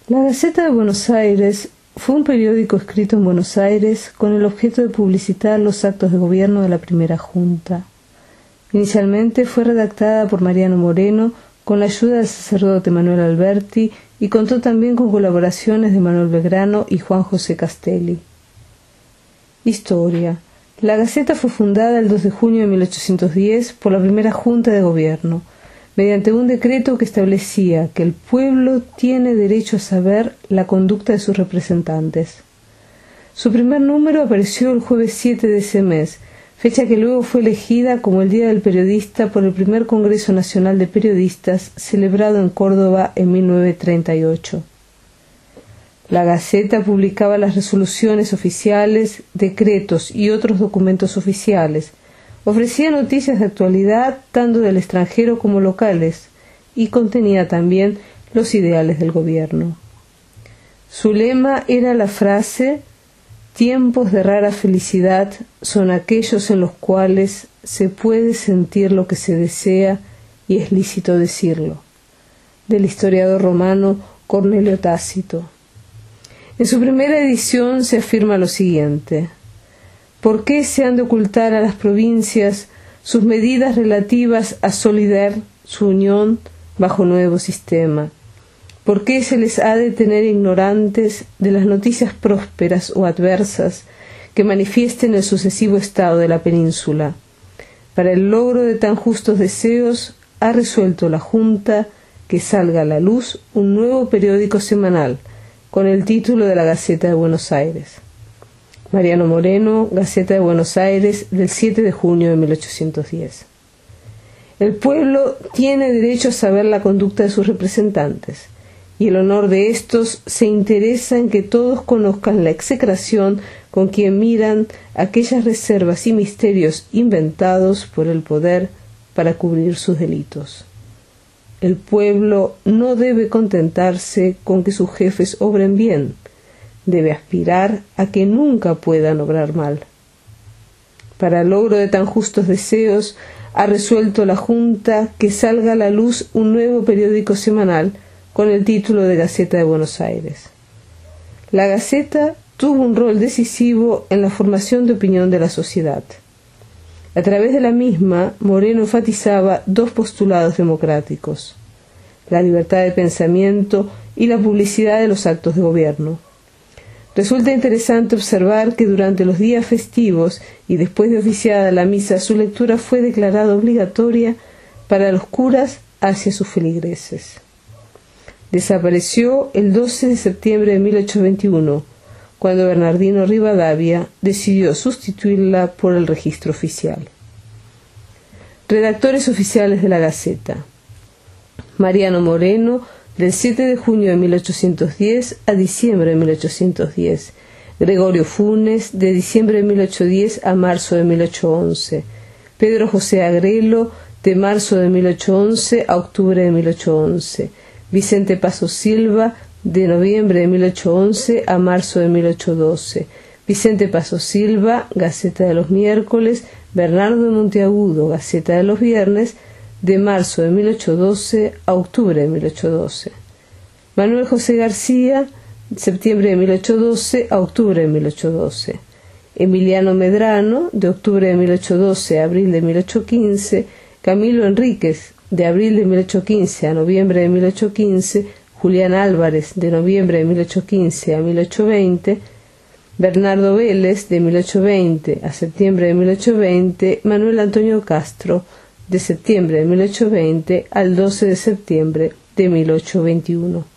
La Gaceta de Buenos Aires fue un periódico escrito en Buenos Aires con el objeto de publicitar los actos de gobierno de la primera Junta. Inicialmente fue redactada por Mariano Moreno con la ayuda del sacerdote Manuel Alberti y contó también con colaboraciones de Manuel Belgrano y Juan José Castelli. Historia. La Gaceta fue fundada el 2 de junio de 1810 por la primera Junta de Gobierno, mediante un decreto que establecía que el pueblo tiene derecho a saber la conducta de sus representantes. Su primer número apareció el jueves 7 de ese mes, fecha que luego fue elegida como el Día del Periodista por el primer Congreso Nacional de Periodistas celebrado en Córdoba en 1938. La Gaceta publicaba las resoluciones oficiales, decretos y otros documentos oficiales. Ofrecía noticias de actualidad tanto del extranjero como locales y contenía también los ideales del gobierno. Su lema era la frase: «Tiempos de rara felicidad son aquellos en los cuales se puede sentir lo que se desea y es lícito decirlo», del historiador romano Cornelio Tácito. En su primera edición se afirma lo siguiente: ¿por qué se han de ocultar a las provincias sus medidas relativas a solidar su unión bajo nuevo sistema? ¿Por qué se les ha de tener ignorantes de las noticias prósperas o adversas que manifiesten el sucesivo estado de la península? Para el logro de tan justos deseos, ha resuelto la Junta que salga a la luz un nuevo periódico semanal, con el título de la Gaceta de Buenos Aires. Mariano Moreno, Gaceta de Buenos Aires, del 7 de junio de 1810. El pueblo tiene derecho a saber la conducta de sus representantes, y el honor de éstos se interesa en que todos conozcan la execración con quien miran aquellas reservas y misterios inventados por el poder para cubrir sus delitos. El pueblo no debe contentarse con que sus jefes obren bien, debe aspirar a que nunca puedan obrar mal. Para el logro de tan justos deseos, ha resuelto la Junta que salga a la luz un nuevo periódico semanal con el título de Gaceta de Buenos Aires. La Gaceta tuvo un rol decisivo en la formación de opinión de la sociedad. A través de la misma, Moreno enfatizaba dos postulados democráticos: la libertad de pensamiento y la publicidad de los actos de gobierno. Resulta interesante observar que durante los días festivos y después de oficiada la misa, su lectura fue declarada obligatoria para los curas hacia sus feligreses. Desapareció el 12 de septiembre de 1821, cuando Bernardino Rivadavia decidió sustituirla por el registro oficial. Redactores oficiales de la Gaceta: Mariano Moreno, del 7 de junio de 1810 a diciembre de 1810. Gregorio Funes, de diciembre de 1810 a marzo de 1811. Pedro José Agrelo, de marzo de 1811 a octubre de 1811. Vicente Paso Silva, de noviembre de 1811 a marzo de 1812. Vicente Paso Silva, Gaceta de los miércoles. Bernardo de Monteagudo, Gaceta de los viernes, de marzo de 1812 a octubre de 1812. Manuel José García, septiembre de 1812 a octubre de 1812. Emiliano Medrano, de octubre de 1812 a abril de 1815. Camilo Enríquez, de abril de 1815 a noviembre de 1815. Julián Álvarez, de noviembre de 1815 a 1820. Bernardo Vélez, de 1820 a septiembre de 1820. Manuel Antonio Castro, de septiembre de 1820 al 12 de septiembre de 1821.